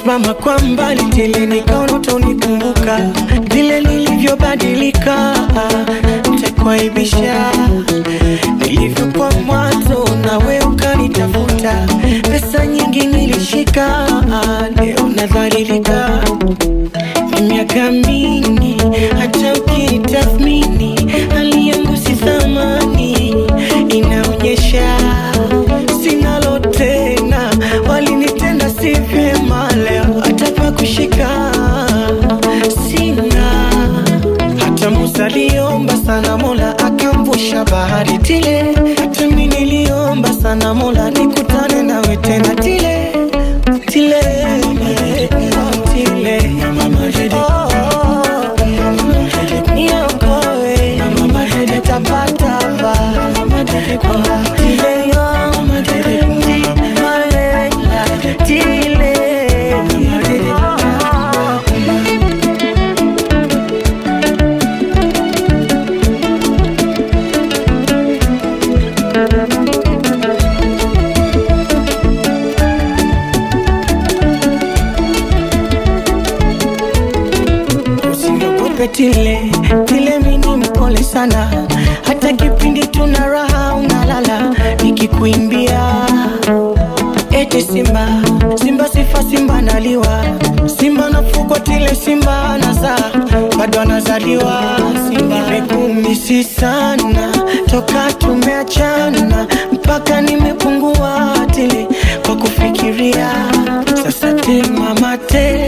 Umesimama kwa mbali tile nikaona utanikumbuka, vile nilivyobadilika nitakuaibisha. Nilivyokuwa mwanzo nawe ukanitafuta, pesa nyingi nilishika, leo nadhalilika. Miaka mingi hata ukitathmini, hali yangu si thamani, inaonyesha sina lolote tena. Walinitenda si vyema, leo hata pa kushika sina. Hata Musa aliomba sana Mola akamvusha bahari tile, hata mimi niliomba sana Mola nikutane nawe tena tile tile tile. Mama jede, niokoe, nitapata ba tile yo, tile. Tile, tile mini mpole sana, hata kipindi tuna raha unalala nikikuimbia. Eti simba, simba sifa simba naliwa, simba nafugwa tile simba naza, bado anazaliwa simba. Nimekumisi sana toka tumeachana, mpaka nimepungua tile kwa kufikiria. Sasa te mama te